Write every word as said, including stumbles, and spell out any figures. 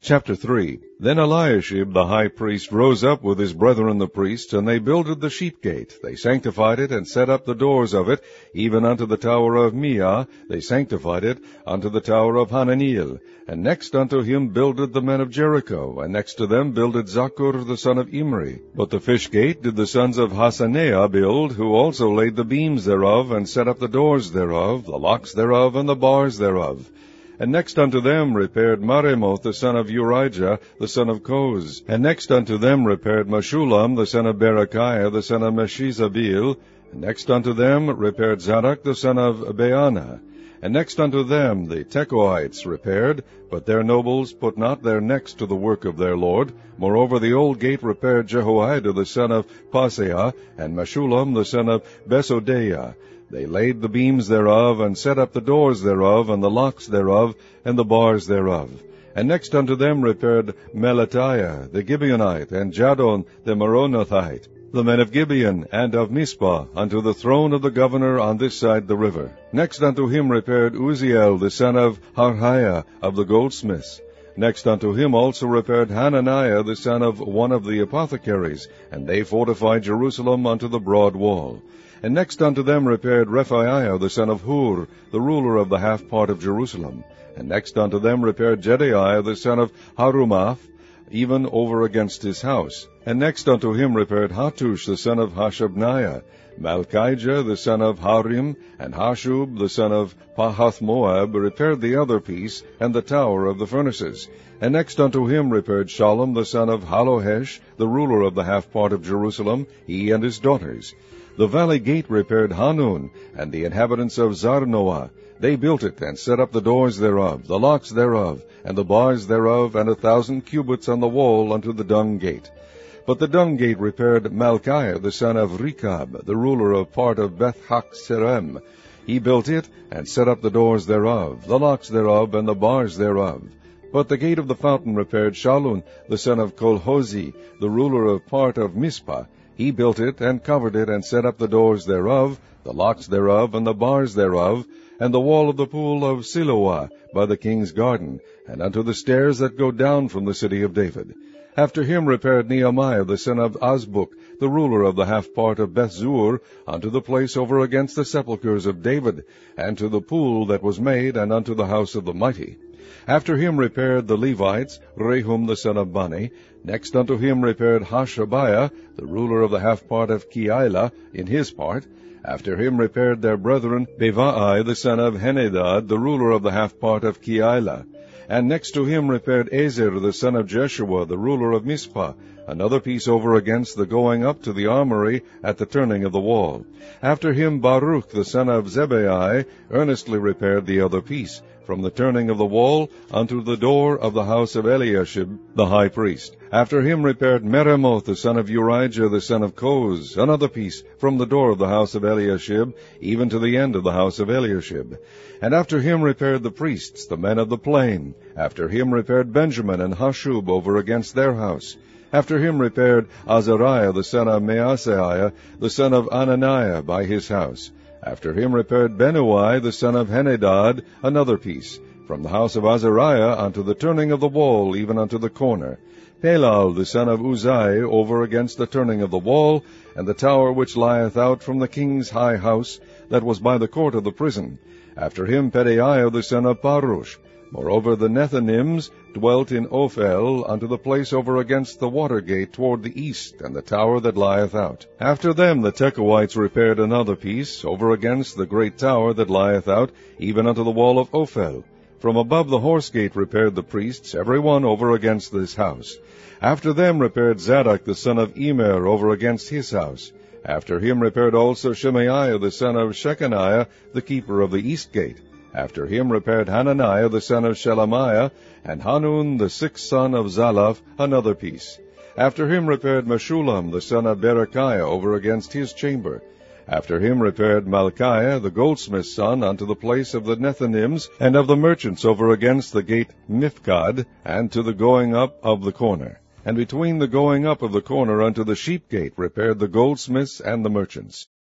Chapter three. Then Eliashib the high priest rose up with his brethren the priests, and they builded the sheep gate. They sanctified it, and set up the doors of it, even unto the tower of Meah. They sanctified it, unto the tower of Hananiel. And next unto him builded the men of Jericho, and next to them builded Zaccur the son of Imri. But the fish gate did the sons of Hasaneah build, who also laid the beams thereof, and set up the doors thereof, the locks thereof, and the bars thereof. And next unto them repaired Maremoth the son of Urijah, the son of Koz. And next unto them repaired Meshullam the son of Berechiah, the son of Meshezabeel. And next unto them repaired Zadok the son of Baana. And next unto them the Tekoites repaired, but their nobles put not their necks to the work of their lord. Moreover the old gate repaired Jehoiada the son of Paseah, and Meshullam the son of Besodeiah. They laid the beams thereof, and set up the doors thereof, and the locks thereof, and the bars thereof. And next unto them repaired Melatiah the Gibeonite, and Jadon the Meronothite, the men of Gibeon and of Mizpah, unto the throne of the governor on this side the river. Next unto him repaired Uziel the son of Harhiah of the goldsmiths. Next unto him also repaired Hananiah the son of one of the apothecaries, and they fortified Jerusalem unto the broad wall. And next unto them repaired Rephaiah the son of Hur, the ruler of the half part of Jerusalem. And next unto them repaired Jedaiah the son of Harumaph, even over against his house. And next unto him repaired Hattush the son of Hashabniah, Malchijah the son of Harim, and Hashub the son of Pahath-Moab repaired the other piece, and the tower of the furnaces. And next unto him repaired Shallum the son of Halohesh, the ruler of the half part of Jerusalem, he and his daughters. The valley gate repaired Hanun, and the inhabitants of Zarnoah. They built it, and set up the doors thereof, the locks thereof, and the bars thereof, and a thousand cubits on the wall unto the dung gate. But the dung gate repaired Malchiah the son of Rechab, the ruler of part of Beth-Haccherem. He built it, and set up the doors thereof, the locks thereof, and the bars thereof. But the gate of the fountain repaired Shallun the son of Colhozi, the ruler of part of Mizpah. He built it, and covered it, and set up the doors thereof, the locks thereof, and the bars thereof, and the wall of the pool of Siloah by the king's garden, and unto the stairs that go down from the city of David. After him repaired Nehemiah the son of Azbuk, the ruler of the half part of Bethzur, unto the place over against the sepulchres of David, and to the pool that was made, and unto the house of the mighty. After him repaired the Levites, Rehum the son of Bani. Next unto him repaired Hashabiah, the ruler of the half part of Keilah, in his part. After him repaired their brethren, Bevai the son of Henadad, the ruler of the half part of Keilah. And next to him repaired Ezer the son of Jeshua, the ruler of Mizpah, another piece over against the going up to the armory at the turning of the wall. After him Baruch the son of Zebai earnestly repaired the other piece, from the turning of the wall unto the door of the house of Eliashib the high priest. After him repaired Meremoth the son of Urijah the son of Koz, another piece, from the door of the house of Eliashib, even to the end of the house of Eliashib. And after him repaired the priests, the men of the plain. After him repaired Benjamin and Hashub over against their house. After him repaired Azariah the son of Maaseiah, the son of Ananiah, by his house. After him repaired Benui the son of Henadad, another piece, from the house of Azariah unto the turning of the wall, even unto the corner. Pelal the son of Uzai over against the turning of the wall, and the tower which lieth out from the king's high house, that was by the court of the prison. After him Pedaiah the son of Parush. Moreover the Nethinims dwelt in Ophel, unto the place over against the water gate toward the east, and the tower that lieth out. After them the Tekoites repaired another piece, over against the great tower that lieth out, even unto the wall of Ophel. From above the horse gate repaired the priests, every one over against this house. After them repaired Zadok the son of Emer over against his house. After him repaired also Shemaiah the son of Shechaniah, the keeper of the east gate. After him repaired Hananiah the son of Shelemiah, and Hanun the sixth son of Zalaph, another piece. After him repaired Meshullam the son of Berechiah over against his chamber. After him repaired Malchiah the goldsmith's son unto the place of the Nethinims and of the merchants over against the gate Mifkad, and to the going up of the corner. And between the going up of the corner unto the sheep gate repaired the goldsmiths and the merchants.